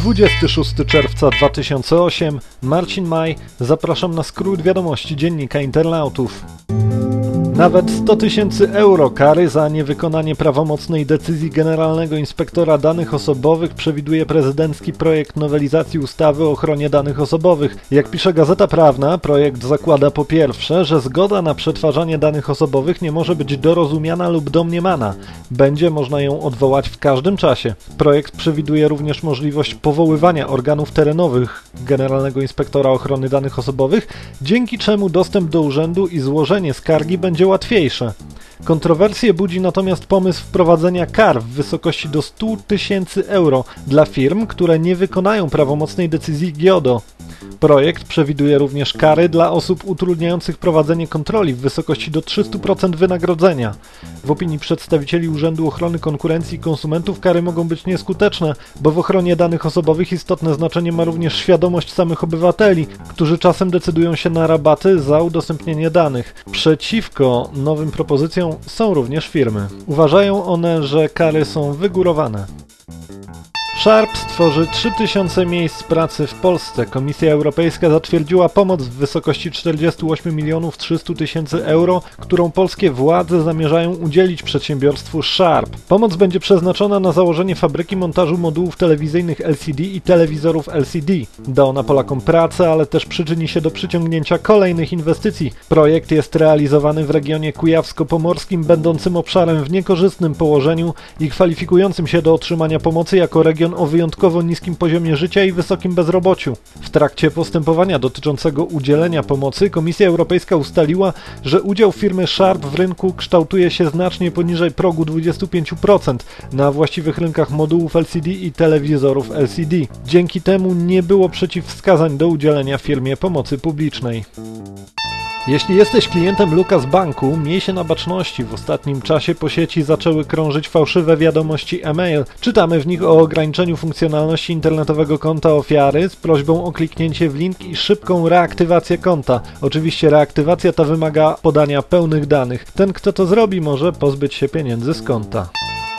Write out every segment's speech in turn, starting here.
26 czerwca 2008, Marcin Maj, zapraszam na skrót wiadomości Dziennika Internautów. Nawet 100 000 euro kary za niewykonanie prawomocnej decyzji Generalnego Inspektora Danych Osobowych przewiduje prezydencki projekt nowelizacji ustawy o ochronie danych osobowych. Jak pisze Gazeta Prawna, projekt zakłada po pierwsze, że zgoda na przetwarzanie danych osobowych nie może być dorozumiana lub domniemana. Będzie można ją odwołać w każdym czasie. Projekt przewiduje również możliwość powoływania organów terenowych Generalnego Inspektora Ochrony Danych Osobowych, dzięki czemu dostęp do urzędu i złożenie skargi będzie łatwiejsze. Kontrowersje budzi natomiast pomysł wprowadzenia kar w wysokości do 100 000 euro dla firm, które nie wykonają prawomocnej decyzji GIODO. Projekt przewiduje również kary dla osób utrudniających prowadzenie kontroli w wysokości do 300% wynagrodzenia. W opinii przedstawicieli Urzędu Ochrony Konkurencji i Konsumentów kary mogą być nieskuteczne, bo w ochronie danych osobowych istotne znaczenie ma również świadomość samych obywateli, którzy czasem decydują się na rabaty za udostępnienie danych. Przeciwko nowym propozycjom są również firmy. Uważają one, że kary są wygórowane. Sharp stworzy 3000 miejsc pracy w Polsce. Komisja Europejska zatwierdziła pomoc w wysokości 48 300 000 euro, którą polskie władze zamierzają udzielić przedsiębiorstwu Sharp. Pomoc będzie przeznaczona na założenie fabryki montażu modułów telewizyjnych LCD i telewizorów LCD. Da ona Polakom pracę, ale też przyczyni się do przyciągnięcia kolejnych inwestycji. Projekt jest realizowany w regionie kujawsko-pomorskim, będącym obszarem w niekorzystnym położeniu i kwalifikującym się do otrzymania pomocy jako region o wyjątkowo niskim poziomie życia i wysokim bezrobociu. W trakcie postępowania dotyczącego udzielenia pomocy Komisja Europejska ustaliła, że udział firmy Sharp w rynku kształtuje się znacznie poniżej progu 25% na właściwych rynkach modułów LCD i telewizorów LCD. Dzięki temu nie było przeciwwskazań do udzielenia firmie pomocy publicznej. Jeśli jesteś klientem Lukas Banku, miej się na baczności. W ostatnim czasie po sieci zaczęły krążyć fałszywe wiadomości e-mail. Czytamy w nich o ograniczeniu funkcjonalności internetowego konta ofiary z prośbą o kliknięcie w link i szybką reaktywację konta. Oczywiście reaktywacja ta wymaga podania pełnych danych. Ten, kto to zrobi, może pozbyć się pieniędzy z konta.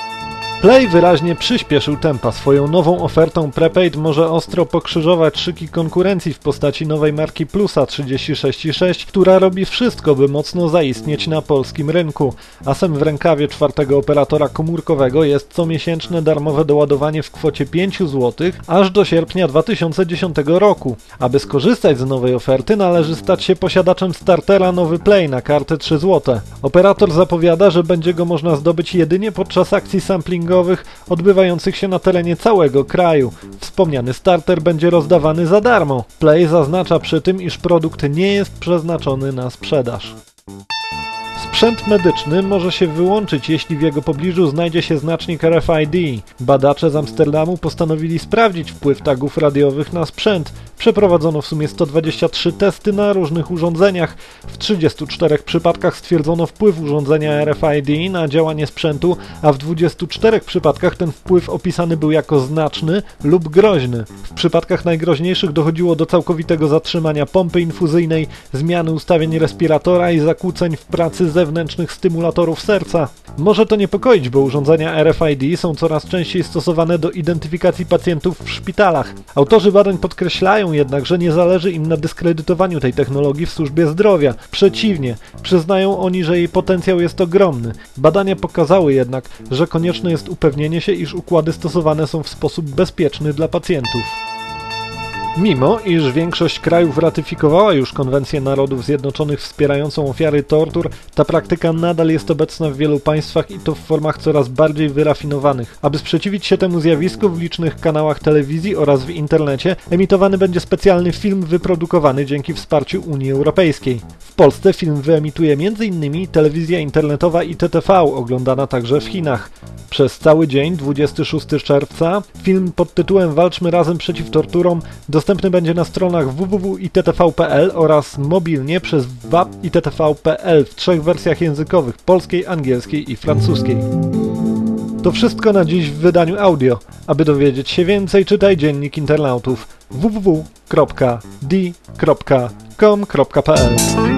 Play wyraźnie przyspieszył tempa. Swoją nową ofertą prepaid może ostro pokrzyżować szyki konkurencji w postaci nowej marki Plusa 36,6, która robi wszystko, by mocno zaistnieć na polskim rynku. Asem w rękawie czwartego operatora komórkowego jest comiesięczne darmowe doładowanie w kwocie 5 zł aż do sierpnia 2010 roku. Aby skorzystać z nowej oferty, należy stać się posiadaczem startera Nowy Play na kartę 3 zł. Operator zapowiada, że będzie go można zdobyć jedynie podczas akcji samplingowych odbywających się na terenie całego kraju. Wspomniany starter będzie rozdawany za darmo. Play zaznacza przy tym, iż produkt nie jest przeznaczony na sprzedaż. Sprzęt medyczny może się wyłączyć, jeśli w jego pobliżu znajdzie się znacznik RFID. Badacze z Amsterdamu postanowili sprawdzić wpływ tagów radiowych na sprzęt. Przeprowadzono w sumie 123 testy na różnych urządzeniach. W 34 przypadkach stwierdzono wpływ urządzenia RFID na działanie sprzętu, a w 24 przypadkach ten wpływ opisany był jako znaczny lub groźny. W przypadkach najgroźniejszych dochodziło do całkowitego zatrzymania pompy infuzyjnej, zmiany ustawień respiratora i zakłóceń w pracy zewnętrznych stymulatorów serca. Może to niepokoić, bo urządzenia RFID są coraz częściej stosowane do identyfikacji pacjentów w szpitalach. Autorzy badań podkreślają jednak, że nie zależy im na dyskredytowaniu tej technologii w służbie zdrowia. Przeciwnie, przyznają oni, że jej potencjał jest ogromny. Badania pokazały jednak, że konieczne jest upewnienie się, iż układy stosowane są w sposób bezpieczny dla pacjentów. Mimo iż większość krajów ratyfikowała już Konwencję Narodów Zjednoczonych wspierającą ofiary tortur, ta praktyka nadal jest obecna w wielu państwach i to w formach coraz bardziej wyrafinowanych. Aby sprzeciwić się temu zjawisku, w licznych kanałach telewizji oraz w internecie emitowany będzie specjalny film wyprodukowany dzięki wsparciu Unii Europejskiej. W Polsce film wyemituje m.in. telewizja internetowa ITTV, oglądana także w Chinach. Przez cały dzień, 26 czerwca, film pod tytułem Walczmy razem przeciw torturom dostępny będzie na stronach www.ittv.pl oraz mobilnie przez www.ittv.pl w 3 wersjach językowych: polskiej, angielskiej i francuskiej. To wszystko na dziś w wydaniu audio. Aby dowiedzieć się więcej, czytaj Dziennik Internautów www.d.com.pl